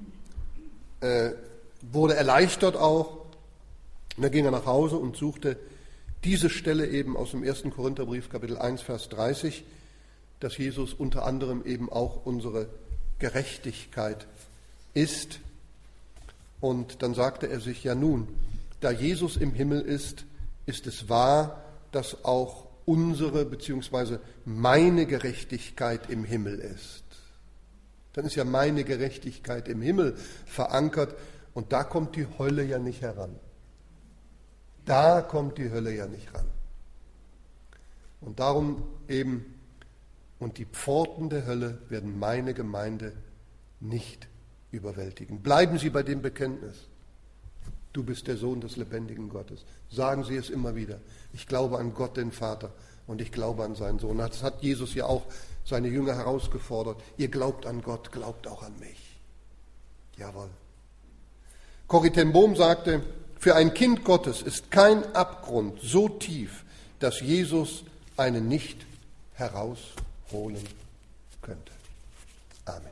Speaker 1: wurde erleichtert auch. Und dann ging er nach Hause und suchte diese Stelle eben aus dem 1. Korintherbrief, Kapitel 1, Vers 30, dass Jesus unter anderem eben auch unsere Gerechtigkeit ist. Und dann sagte er sich, ja nun, da Jesus im Himmel ist, ist es wahr, dass auch unsere bzw. meine Gerechtigkeit im Himmel ist. Dann ist ja meine Gerechtigkeit im Himmel verankert und da kommt die Hölle ja nicht heran. Da kommt die Hölle ja nicht ran. Und darum eben, und die Pforten der Hölle werden meine Gemeinde nicht überwältigen. Bleiben Sie bei dem Bekenntnis. Du bist der Sohn des lebendigen Gottes. Sagen Sie es immer wieder. Ich glaube an Gott, den Vater, und ich glaube an seinen Sohn. Das hat Jesus ja auch seine Jünger herausgefordert. Ihr glaubt an Gott, glaubt auch an mich. Jawohl. Corrie ten Boom sagte, für ein Kind Gottes ist kein Abgrund so tief, dass Jesus einen nicht herausholen könnte. Amen.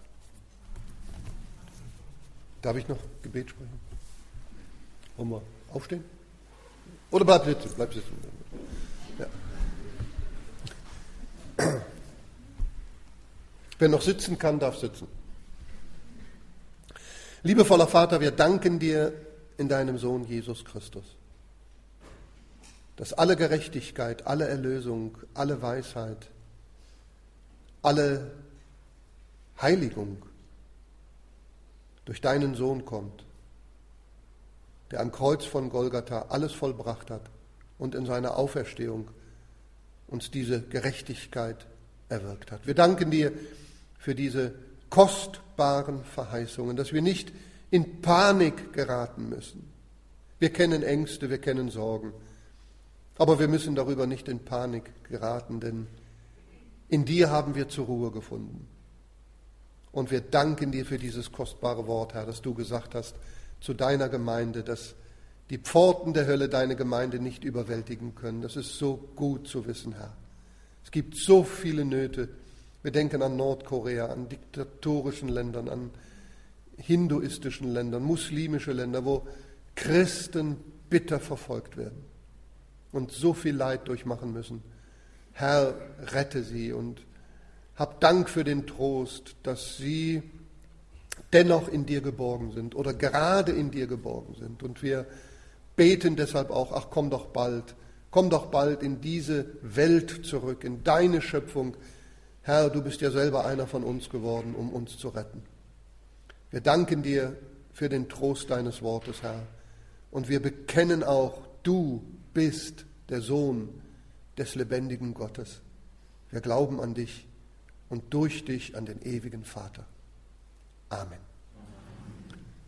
Speaker 1: Darf ich noch Gebet sprechen? Wollen wir aufstehen? Oder bleib sitzen? Bleib sitzen. Ja. Wer noch sitzen kann, darf sitzen. Liebevoller Vater, wir danken dir in deinem Sohn Jesus Christus, dass alle Gerechtigkeit, alle Erlösung, alle Weisheit, alle Heiligung durch deinen Sohn kommt, der am Kreuz von Golgatha alles vollbracht hat und in seiner Auferstehung uns diese Gerechtigkeit erwirkt hat. Wir danken dir für diese kostbaren Verheißungen, dass wir nicht in Panik geraten müssen. Wir kennen Ängste, wir kennen Sorgen, aber wir müssen darüber nicht in Panik geraten, denn in dir haben wir zur Ruhe gefunden. Und wir danken dir für dieses kostbare Wort, Herr, dass du gesagt hast zu deiner Gemeinde, dass die Pforten der Hölle deine Gemeinde nicht überwältigen können. Das ist so gut zu wissen, Herr. Es gibt so viele Nöte. Wir denken an Nordkorea, an diktatorischen Ländern, an hinduistischen Ländern, muslimische Länder, wo Christen bitter verfolgt werden und so viel Leid durchmachen müssen. Herr, rette sie und hab Dank für den Trost, dass sie dennoch in dir geborgen sind oder gerade in dir geborgen sind. Und wir beten deshalb auch, ach komm doch bald in diese Welt zurück, in deine Schöpfung. Herr, du bist ja selber einer von uns geworden, um uns zu retten. Wir danken dir für den Trost deines Wortes, Herr. Und wir bekennen auch, du bist der Sohn des lebendigen Gottes. Wir glauben an dich und durch dich an den ewigen Vater. Amen.